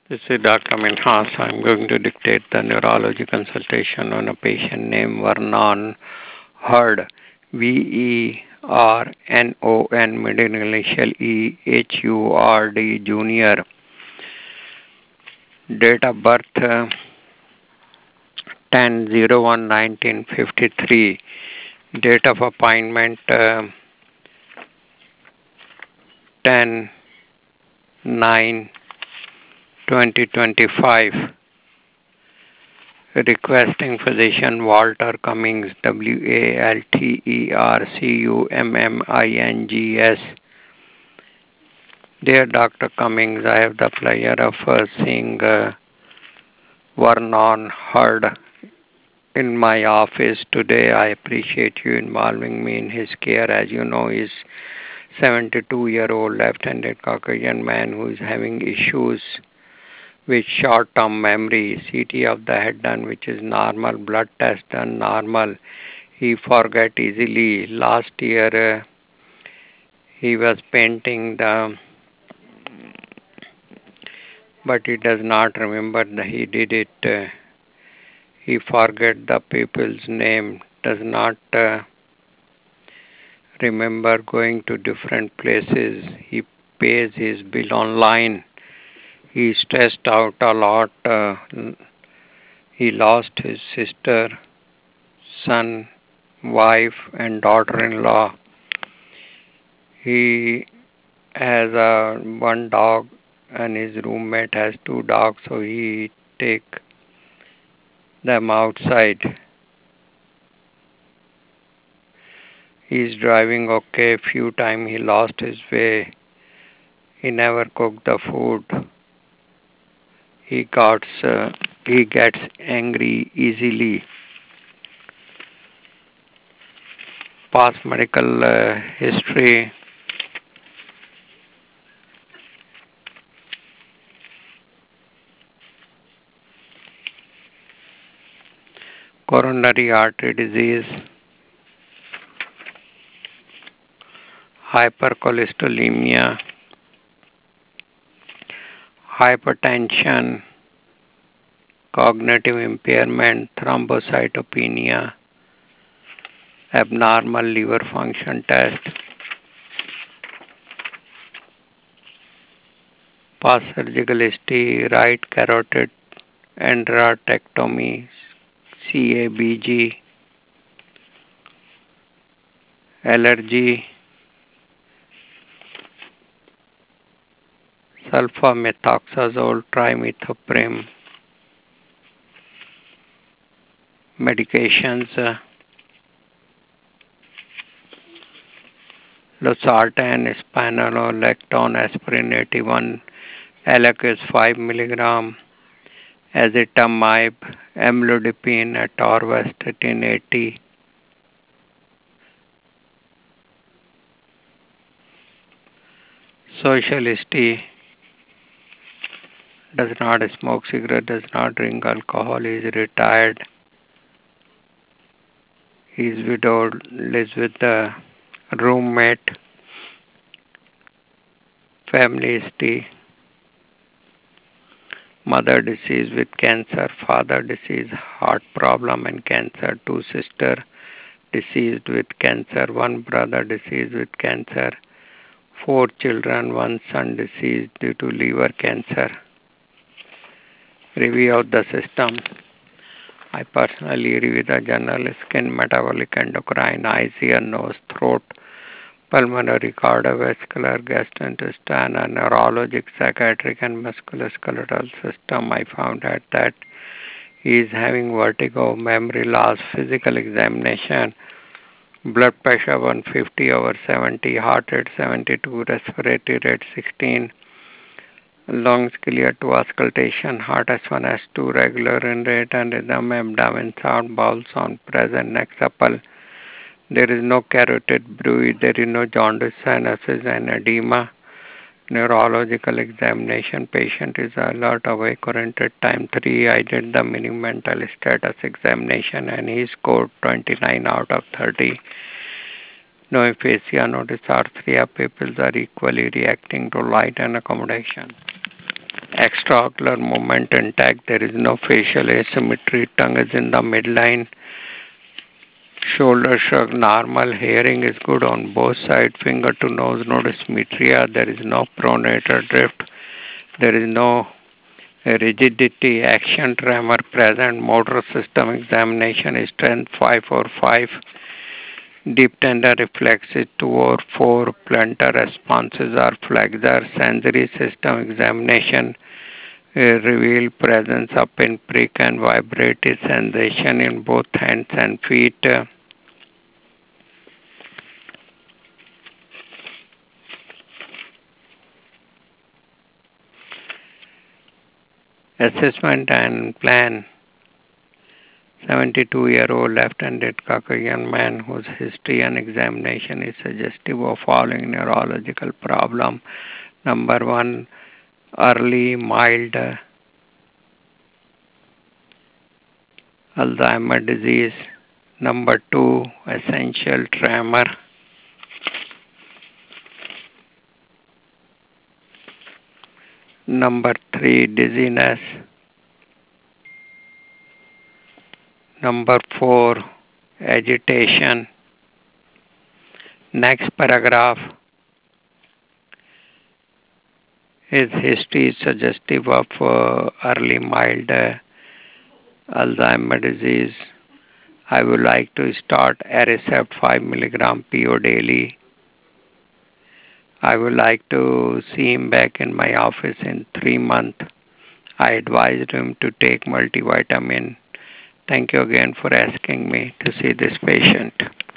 This is Dr. Minhas. I'm going to dictate the neurology consultation on a patient named Vernon Hurd. Vernon, middle initial Hurd, Junior. Date of birth 10/01/1953. Date of appointment 10/9/2025. Requesting physician Walter Cummings, Waltercummings. Dear Dr. Cummings, I have the pleasure of seeing Vernon Hurd in my office today. I appreciate you involving me in his care. As you know, he's 72-year-old left-handed Caucasian man who is having issues with short-term memory. CT of the head done, which is normal. Blood test done, normal. He forget easily. Last year, he was painting but he does not remember that he did it. He forget the people's name. Does not remember going to different places. He pays his bill online. He stressed out a lot. He lost his sister, son, wife, and daughter-in-law. He has one dog, and his roommate has two dogs, so he take them outside. He's driving okay. Few times he lost his way. He never cooked the food. He gets angry easily. Past medical history. Coronary artery disease. Hypercholesterolemia. Hypertension. Cognitive impairment. Thrombocytopenia. Abnormal liver function test. Past surgical history, right carotid endarterectomy, CABG, allergy, sulfamethoxazole, trimethoprim, medications, losartan, spironolactone, aspirin 81, Eliquis 5 mg, ezetimibe, amlodipine, atorvastatin 80, social history, does not smoke cigarette, does not drink alcohol, is retired, is widowed, lives with a roommate, family history, mother deceased with cancer, father deceased, heart problem and cancer, two sisters deceased with cancer, one brother deceased with cancer, four children, one son deceased due to liver cancer. Review of the system. I personally review the general skin, metabolic, endocrine, eyes, ear, nose, throat, pulmonary, cardiovascular, gastrointestinal, neurologic, psychiatric, and musculoskeletal system. I found out that he is having vertigo, memory loss, physical examination, blood pressure 150/70, heart rate 72, respiratory rate 16, lungs clear to auscultation, heart S1, S2, regular in rate and rhythm, abdomen sound, bowel sound present, neck supple. There is no carotid bruit, there is no jaundice, cyanosis, and edema. Neurological examination, patient is alert, awake, oriented. Time 3, I did the mini mental status examination and he scored 29 out of 30. No aphasia, no dysarthria, pupils are equally reacting to light and accommodation. Extraocular movement intact. There is no facial asymmetry. Tongue is in the midline. Shoulder shrug normal. Hearing is good on both sides. Finger to nose, no dysmetria. There is no pronator drift. There is no rigidity. Action tremor present. Motor system examination is strength 5 or 5. Deep tender reflexes 2 or 4. Plantar responses are flexor. Sensory system examination reveal presence of pinprick and vibrative sensation in both hands and feet. Assessment and plan. 72-year-old left-handed Caucasian man whose history and examination is suggestive of following neurological problem. Number 1, early mild Alzheimer's disease. Number 2, essential tremor. Number 3, dizziness. Number 4, agitation. Next paragraph. His history is suggestive of early mild Alzheimer's disease. I would like to start Aricept 5 milligram PO daily. I would like to see him back in my office in 3 months. I advised him to take multivitamin. Thank you again for asking me to see this patient.